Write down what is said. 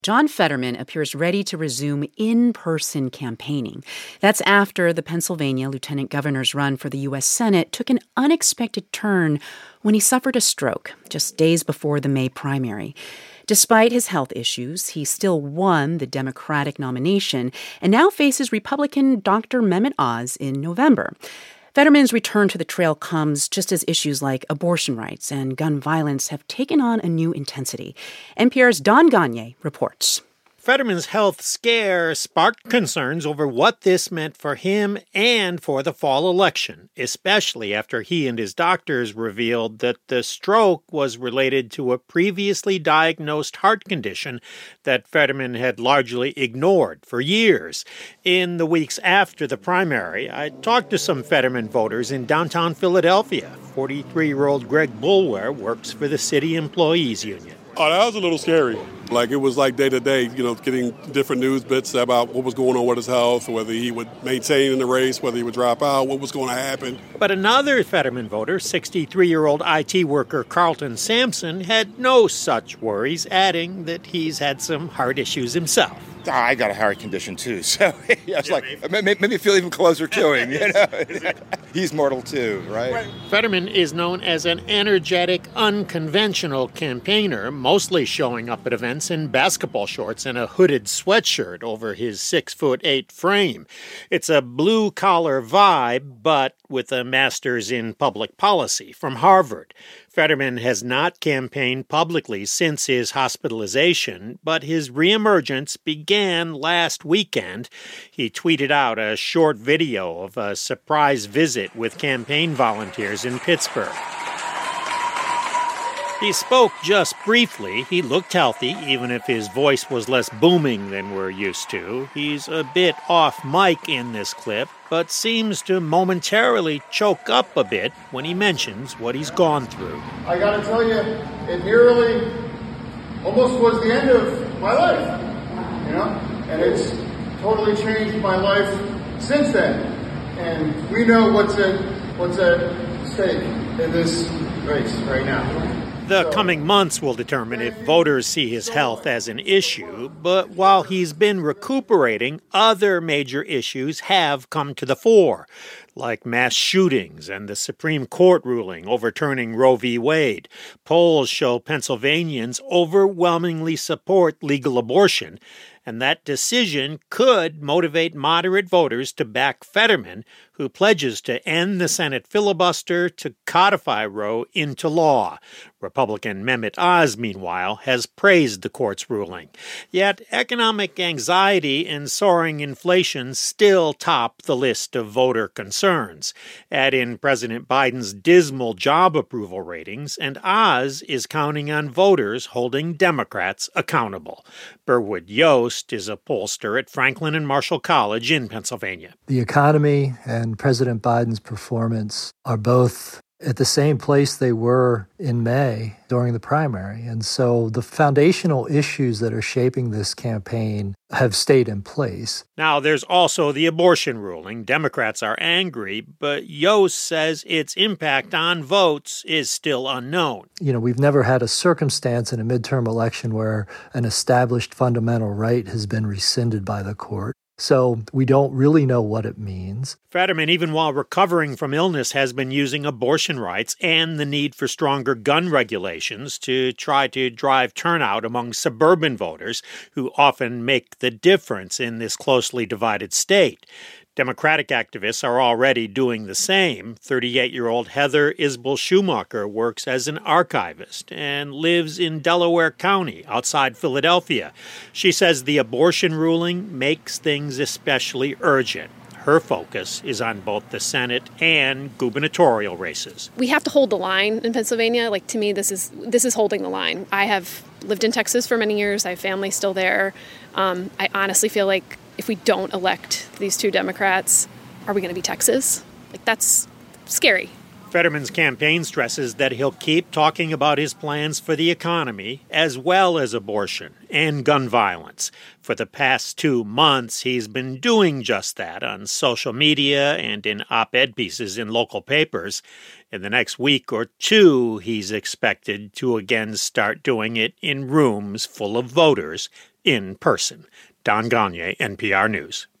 John Fetterman appears ready to resume in-person campaigning. That's after the Pennsylvania lieutenant governor's run for the U.S. Senate took an unexpected turn when he suffered a stroke just days before the May primary. Despite his health issues, he still won the Democratic nomination and now faces Republican Dr. Mehmet Oz in November. Fetterman's return to the trail comes just as issues like abortion rights and gun violence have taken on a new intensity. NPR's Don Gonyea reports. Fetterman's health scare sparked concerns over what this meant for him and for the fall election, especially after he and his doctors revealed that the stroke was related to a previously diagnosed heart condition that Fetterman had largely ignored for years. In the weeks after the primary, I talked to some Fetterman voters in downtown Philadelphia. 43-year-old Greg Boulware works for the City Employees Union. Oh, that was a little scary. It was like day to day, getting different news bits about what was going on with his health, whether he would maintain in the race, whether he would drop out, what was going to happen. But another Fetterman voter, 63-year-old IT worker Carlton Sampson, had no such worries, adding that he's had some heart issues himself. I got a heart condition, too, so it made me feel even closer to him, He's mortal, too, right? Fetterman is known as an energetic, unconventional campaigner, mostly showing up at events in basketball shorts and a hooded sweatshirt over his 6'8" frame. It's a blue-collar vibe, but with a master's in public policy from Harvard. Fetterman has not campaigned publicly since his hospitalization, but his reemergence began last weekend. He tweeted out a short video of a surprise visit with campaign volunteers in Pittsburgh. He spoke just briefly. He looked healthy, even if his voice was less booming than we're used to. He's a bit off mic in this clip, but seems to momentarily choke up a bit when he mentions what he's gone through. I gotta tell you, it nearly almost was the end of my life, and it's totally changed my life since then. And we know what's at stake in this race right now. The coming months will determine if voters see his health as an issue, but while he's been recuperating, other major issues have come to the fore, like mass shootings and the Supreme Court ruling overturning Roe v. Wade. Polls show Pennsylvanians overwhelmingly support legal abortion, and that decision could motivate moderate voters to back Fetterman, who pledges to end the Senate filibuster to codify Roe into law. Republican Mehmet Oz, meanwhile, has praised the court's ruling. Yet economic anxiety and soaring inflation still top the list of voter concerns. Add in President Biden's dismal job approval ratings, and Oz is counting on voters holding Democrats accountable. Burwood Yost is a pollster at Franklin and Marshall College in Pennsylvania. The economy and President Biden's performance are both at the same place they were in May during the primary. And so the foundational issues that are shaping this campaign have stayed in place. Now, there's also the abortion ruling. Democrats are angry, but Yost says its impact on votes is still unknown. We've never had a circumstance in a midterm election where an established fundamental right has been rescinded by the court. So we don't really know what it means. Fetterman, even while recovering from illness, has been using abortion rights and the need for stronger gun regulations to try to drive turnout among suburban voters who often make the difference in this closely divided state. Democratic activists are already doing the same. 38-year-old Heather Isbell Schumacher works as an archivist and lives in Delaware County outside Philadelphia. She says the abortion ruling makes things especially urgent. Her focus is on both the Senate and gubernatorial races. We have to hold the line in Pennsylvania. To me, this is holding the line. I have lived in Texas for many years. I have family still there. I honestly feel like if we don't elect these two Democrats, are we going to be Texas? That's scary Fetterman's campaign stresses that he'll keep talking about his plans for the economy, as well as abortion and gun violence. For the past 2 months, he's been doing just that on social media and in op-ed pieces in local papers. In the next week or two, he's expected to again start doing it in rooms full of voters in person. Don Gagne, NPR News.